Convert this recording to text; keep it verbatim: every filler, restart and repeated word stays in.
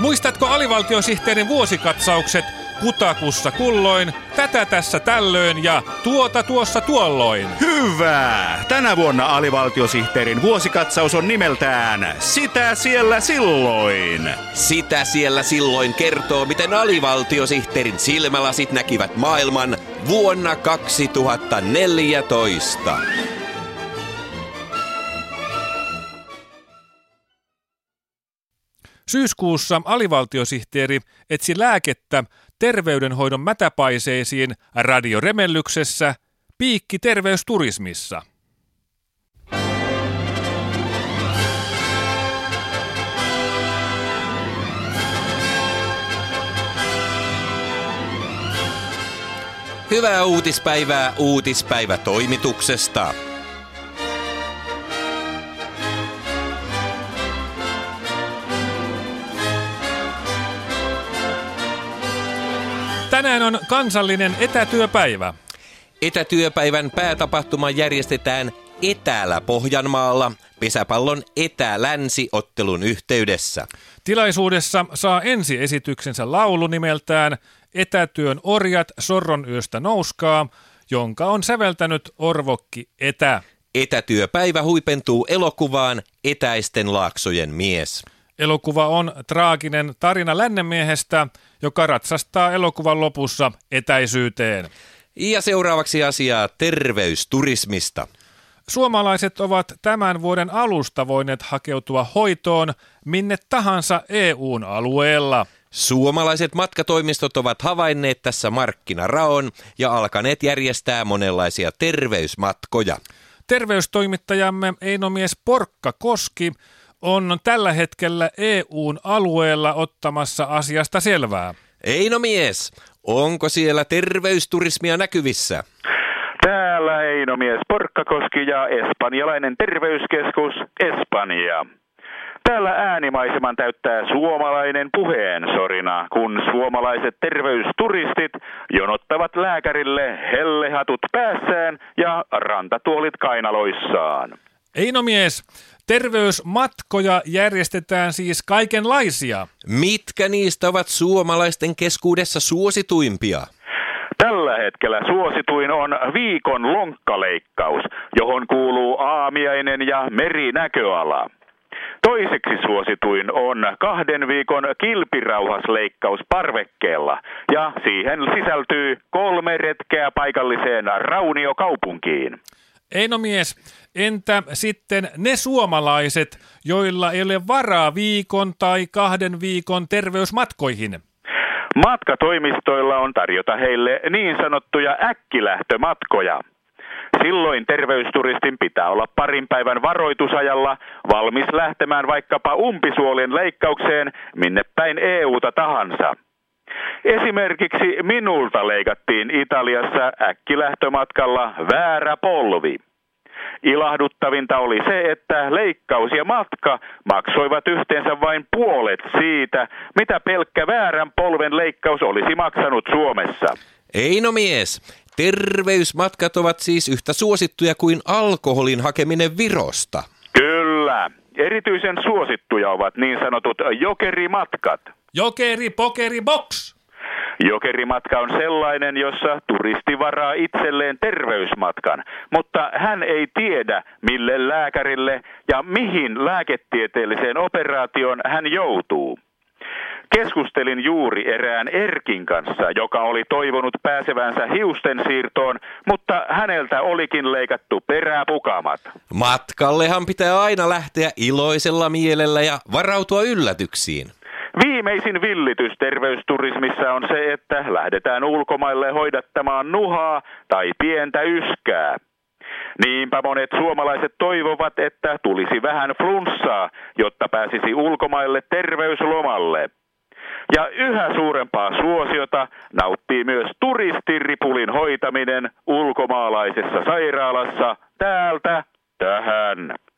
Muistatko alivaltiosihteerin vuosikatsaukset kutakussa kulloin, tätä tässä tällöin ja tuota tuossa tuolloin? Hyvä! Tänä vuonna alivaltiosihteerin vuosikatsaus on nimeltään Sitä siellä silloin. Sitä siellä silloin kertoo, miten alivaltiosihteerin silmälasit näkivät maailman vuonna kaksituhattaneljätoista. Syyskuussa alivaltiosihteeri etsi lääkettä terveydenhoidon mätäpaiseisiin radioremellyksessä Piikki terveysturismissa. Hyvää uutispäivää uutispäivätoimituksesta. Tänään on kansallinen etätyöpäivä. Etätyöpäivän päätapahtuma järjestetään Etälä-Pohjanmaalla pesäpallon Etä-Länsi-ottelun yhteydessä. Tilaisuudessa saa ensiesityksensä laulu nimeltään Etätyön orjat Sorron yöstä nouskaa, jonka on säveltänyt Orvokki Etä. Etätyöpäivä huipentuu elokuvaan Etäisten laaksojen mies. Elokuva on traaginen tarina lännenmiehestä, joka ratsastaa elokuvan lopussa etäisyyteen. Ja seuraavaksi asiaa terveysturismista. Suomalaiset ovat tämän vuoden alusta voineet hakeutua hoitoon minne tahansa E U:n alueella. Suomalaiset matkatoimistot ovat havainneet tässä markkinaraon ja alkaneet järjestää monenlaisia terveysmatkoja. Terveystoimittajamme Einomies Porkka Koski on tällä hetkellä E U:n alueella ottamassa asiasta selvää. Einomies, onko siellä terveysturismia näkyvissä? Täällä Einomies Porkkakoski ja espanjalainen terveyskeskus Espanja. Täällä äänimaiseman täyttää suomalainen puheensorina, kun suomalaiset terveysturistit jonottavat lääkärille hellehatut päässään ja rantatuolit kainaloissaan. Einomies, terveysmatkoja järjestetään siis kaikenlaisia. Mitkä niistä ovat suomalaisten keskuudessa suosituimpia? Tällä hetkellä suosituin on viikon lonkkaleikkaus, johon kuuluu aamiainen ja merinäköala. Toiseksi suosituin on kahden viikon kilpirauhasleikkaus parvekkeella ja siihen sisältyy kolme retkeä paikalliseen Rauniokaupunkiin. Einomies, entä sitten ne suomalaiset, joilla ei ole varaa viikon tai kahden viikon terveysmatkoihin? Matkatoimistoilla on tarjota heille niin sanottuja äkkilähtömatkoja. Silloin terveysturistin pitää olla parin päivän varoitusajalla valmis lähtemään vaikkapa umpisuolien leikkaukseen minne päin E U:ta tahansa. Esimerkiksi minulta leikattiin Italiassa äkkilähtömatkalla väärä polvi. Ilahduttavinta oli se, että leikkaus ja matka maksoivat yhteensä vain puolet siitä, mitä pelkkä väärän polven leikkaus olisi maksanut Suomessa. Einomies, terveysmatkat ovat siis yhtä suosittuja kuin alkoholin hakeminen Virosta. Kyllä. Erityisen suosittuja ovat niin sanotut jokerimatkat. Jokeri, pokeri, box! Jokerimatka on sellainen, jossa turisti varaa itselleen terveysmatkan, mutta hän ei tiedä, mille lääkärille ja mihin lääketieteelliseen operaatioon hän joutuu. Keskustelin juuri erään Erkin kanssa, joka oli toivonut pääsevänsä hiusten siirtoon, mutta häneltä olikin leikattu peräpukamat. Matkallehan pitää aina lähteä iloisella mielellä ja varautua yllätyksiin. Viimeisin villitys terveysturismissa on se, että lähdetään ulkomaille hoidattamaan nuhaa tai pientä yskää. Niinpä monet suomalaiset toivovat, että tulisi vähän flunssaa, jotta pääsisi ulkomaille terveyslomalle. Ja yhä suurempaa suosiota nauttii myös turistiripulin hoitaminen ulkomaalaisessa sairaalassa täältä tähän.